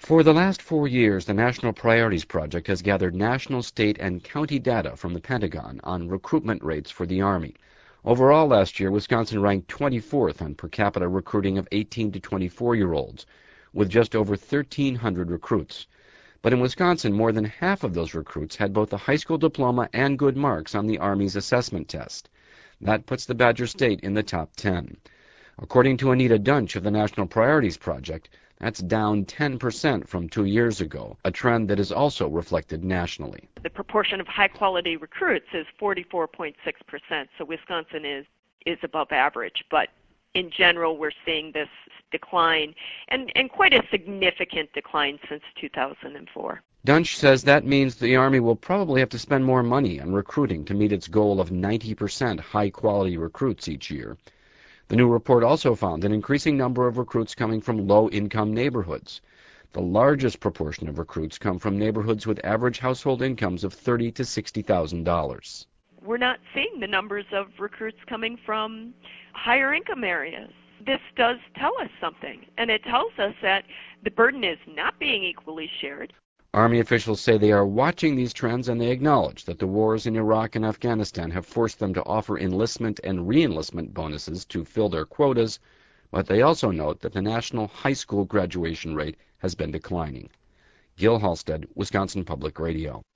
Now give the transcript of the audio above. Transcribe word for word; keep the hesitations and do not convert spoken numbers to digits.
For the last four years, the National Priorities Project has gathered national, state, and county data from the Pentagon on recruitment rates for the Army. Overall, last year, Wisconsin ranked twenty-fourth on per capita recruiting of eighteen to twenty-four-year-olds, with just over thirteen hundred recruits. But in Wisconsin, more than half of those recruits had both a high school diploma and good marks on the Army's assessment test. That puts the Badger State in the top ten. According to Anita Dunch of the National Priorities Project, that's down ten percent from two years ago, a trend that is also reflected nationally. The proportion of high-quality recruits is forty-four point six percent, so Wisconsin is, is above average. But in general, we're seeing this decline, and, and quite a significant decline since two thousand four. Dunch says that means the Army will probably have to spend more money on recruiting to meet its goal of ninety percent high-quality recruits each year. The new report also found an increasing number of recruits coming from low-income neighborhoods. The largest proportion of recruits come from neighborhoods with average household incomes of thirty thousand to sixty thousand dollars. We're not seeing the numbers of recruits coming from higher income areas. This does tell us something, and it tells us that the burden is not being equally shared. Army officials say they are watching these trends, and they acknowledge that the wars in Iraq and Afghanistan have forced them to offer enlistment and re-enlistment bonuses to fill their quotas, but they also note that the national high school graduation rate has been declining. Gil Halstead, Wisconsin Public Radio.